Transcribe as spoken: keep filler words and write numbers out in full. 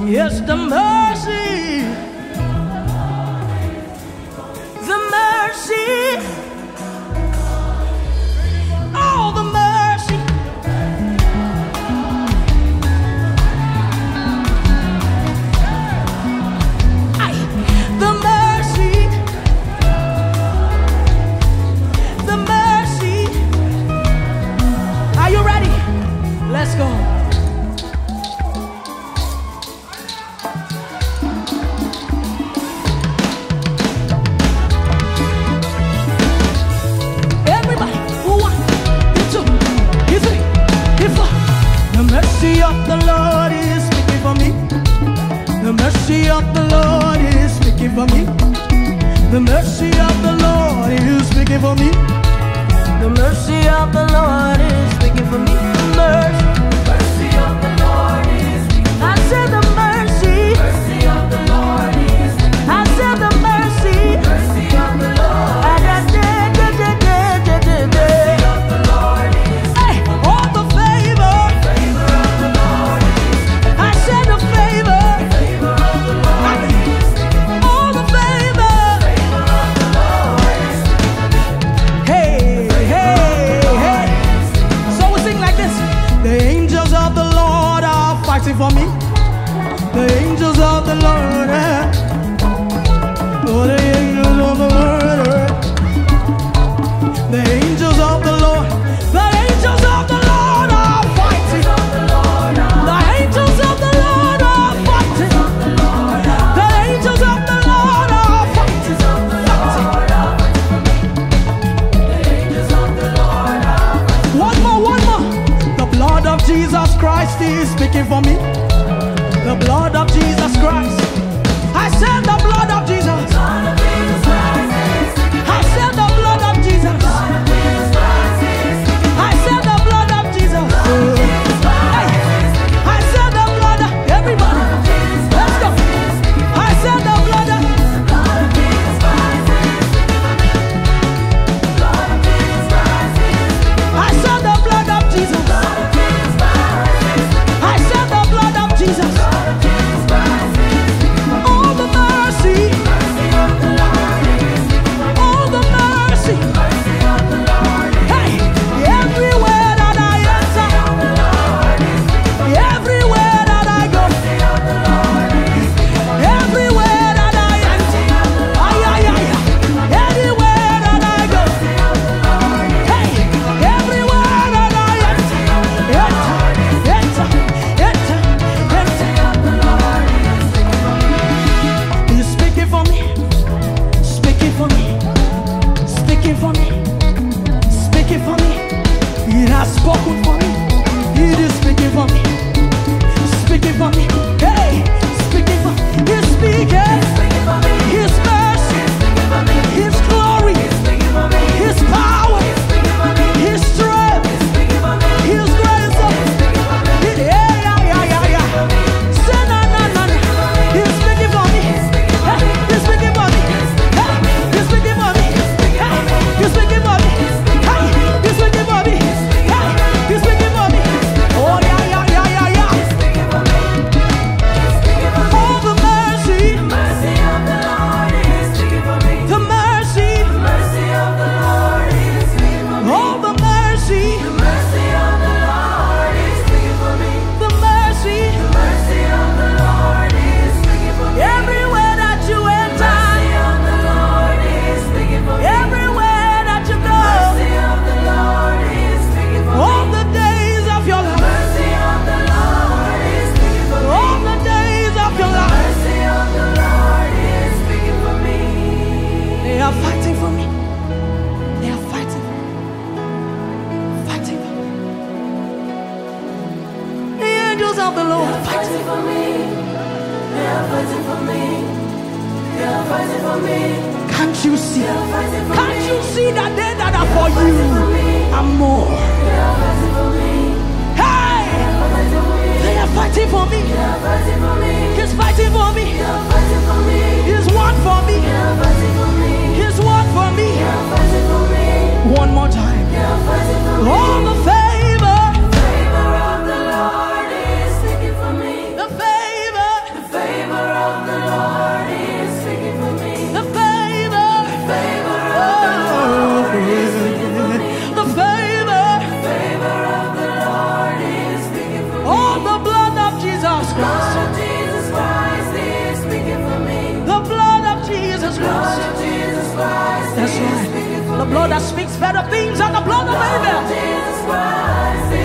Yes, the mercy, the mercy, oh, the mercy. Aye. The mercy, the mercy. Are you ready? Let's go. The mercy of the Lord is speaking for me. The mercy of the Lord is speaking for me. The mercy of the Lord is speaking for me. The mercy of the Lord is speaking for me. Mercy, mercy of the Lord is speaking for me. I said the mercy, mercy of the Lord is speaking for me. I said the mercy, mercy of the Lord. I said the mercy of the Lord is. Hey, all the favor. For me, the angels of the Lord, eh? Oh, the angels of the Lord, eh? The angels of the Lord, the angels of the Lord are fighting. The angels of the Lord are fighting. The angels of the Lord are fighting. One more, one more. The blood of Jesus Christ is speaking for me. The blood of Jesus Christ. I said the blood of Jesus. I said the blood of Jesus. I said the blood of Jesus. Hey, I said the blood of everybody. Let's go. I said the blood of I said the blood of Jesus. I said the blood of Jesus. All the mercy, all the mercy. Hey, everywhere that I enter, everywhere that I go, everywhere that I enter, ay, ay, ay, anywhere that I go, hey, everywhere that I enter, enter, enter, enter, enter. He's speaking for me, speaking for me, speaking for me, speaking for me. He has spoken for me. He is speaking for me, speaking for me. Hey, speaking for me. He's speaking. His mercy, His glory, His power, His strength, His grace. Yeah, yeah, yeah, yeah, yeah. Say no, no, no, no. He's speaking for me. Hey, He's speaking for me. Hey, He's speaking for me. Hey, He's speaking for me. Hey, He's speaking for me. Hey, He's speaking for me. Oh yeah, yeah, yeah, yeah, yeah. All the mercy, the mercy of the Lord is speaking for me. The mercy, the mercy of the Lord is speaking for me. All the mercy, the mercy of the Lord is speaking for me. The mercy, the mercy of the Lord is speaking for me. Everywhere that you enter, the mercy of the Lord is speaking for me. Everywhere that you go, the mercy of the Lord is speaking for me. All the days of your life, the mercy of the Lord is speaking for me. All the days of your life, the mercy of the Lord is speaking for me. They are fighting for me. They are fighting for me. Fighting for me. The angels of the Lord are fighting for me. They are fighting for me. They are fighting for me. Can't you see? Can't you see that they that are for you are more? Hey! They are fighting for me. He's fighting for me. He's won for me. He's won for me. One more time. All the favor, favor of the Lord is speaking for me. The favor, the blood that speaks better things than the blood of Abel. Jesus Christ